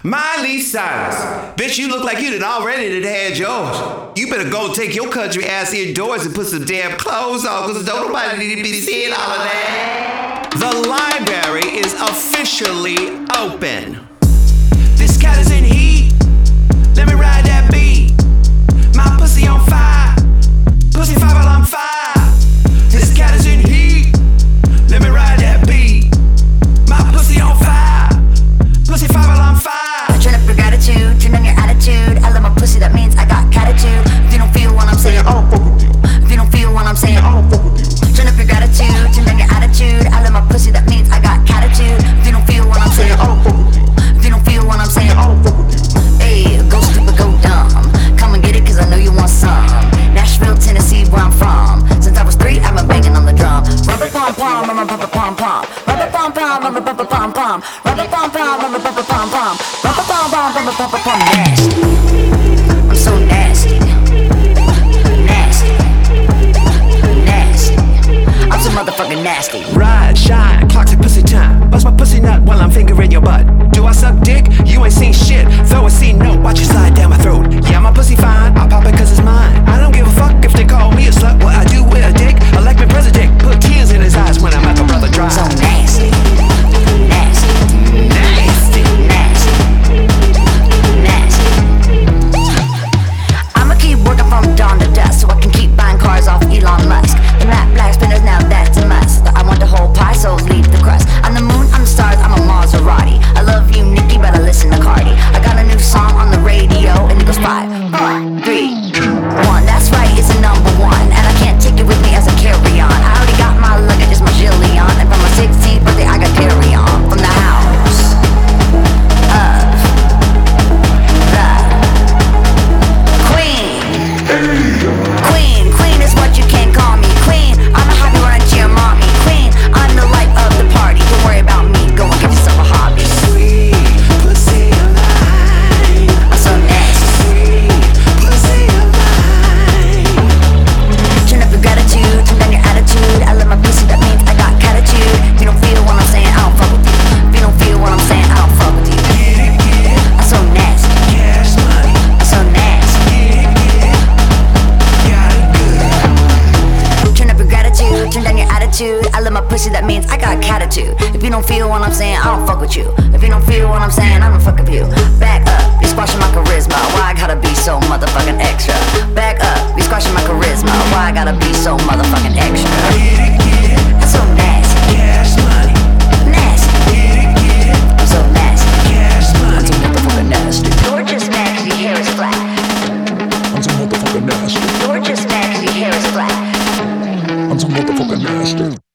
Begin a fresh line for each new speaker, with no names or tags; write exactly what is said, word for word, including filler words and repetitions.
Miley Cyrus. Bitch, you look like you done already done had yours. You better go take your country ass indoors and put some damn clothes on, because don't nobody need to be seeing all of that. The library is officially open. This cat is in heat. Let me ride that beat. My pussy on fire. Pussy fire while I'm fire. This cat is in heat. Let me ride that beat. My pussy on fire. Pussy fire while I'm fire.
Turn up your gratitude, turn on your attitude. I love my pussy, that means I got catitude. If you don't feel what I'm saying, I don't fuck with you. If you don't feel what I'm saying, I don't fuck with you. Turn up your gratitude, turn on your attitude. I love my pussy, that means I got catitude. If you don't feel what I'm saying, I don't fuck with you. If you don't feel what I'm saying, I don't fuck with you. Hey, go stupid, go dumb. Come and get it, cause I know you want some. Nashville, Tennessee, where I'm from. Since I was three, I've been banging on the drum. Rubber pom pom, I'm a pom pom pom. Rubber pom pom, I'm a pom pom pom. Rubber pom pom, I'm a pom pom pom. Rubber pom pom, I'm a pom pom nasty. I'm so nasty. Nasty. Nasty. I'm so motherfucking nasty.
Ride, shine, clock's at pussy time. Bust my pussy nut while I'm fingering your butt. Do I suck dick? You ain't seen shit. Throw a C note, watch it slide down my throat. Yeah, my pussy fine, I'll pop it cause it's mine. I don't give a fuck if they call me a slut. What I do with a dick, elect me president. Put tears in his eyes when I make a brother dry.
So nasty. Nasty.
Nasty.
Nasty. Nasty. I'ma keep working from dawn to dusk so I can keep buying cars off Elon Musk. The matte black spinners, now that's a must. I want the whole pie, so leave the crust. On the moon, on the stars, I'm a Maserati. I love you, Nicki, but I listen to Cardi. I got a new song on the radio, and it goes five, four, three, two, one. That's right, it's a number one, and I can't take it with me as a carry-on. I already got my luggage, it's my Jillian, and for my sixteenth birthday, I got carry on from the house of the Queen. Queen, Queen is what you can call me. Queen, I'ma have you run to your mommy. Queen, I'm the life of the party. Don't worry about me, go and get yourself a hobby.
Sweet pussy alive.
I'm so nasty.
Sweet pussy alive.
Turn up your gratitude, turn down your attitude. I love my pussy, that means I got catitude. If you don't feel what I'm saying, I don't fuck with you. If you don't feel what I'm saying, I don't fuck with you.
Get it, get it.
I'm so nasty.
Cash money.
I'm so nasty.
Get it, get it. Got it good.
Turn up your gratitude, turn down your attitude. I love my pussy, that means I got catitude. If you don't feel what I'm saying, I don't fuck with you. If you don't feel what I'm saying, I don't fuck with you. Back up, you're squashing my charisma. Why I gotta be so motherfucking extra? Back up, you're squashing my charisma. Why I gotta be so motherfucking extra?
Get it, get it.
I'm so nasty.
Cash money.
Nasty.
Get it, get it.
I'm so nasty.
Cash
I'm
money.
so motherfucking nasty. You're just mad cause your hair is flat.
I'm so motherfucking nasty.
You're just mad cause your hair is flat.
I'm so motherfucking nasty.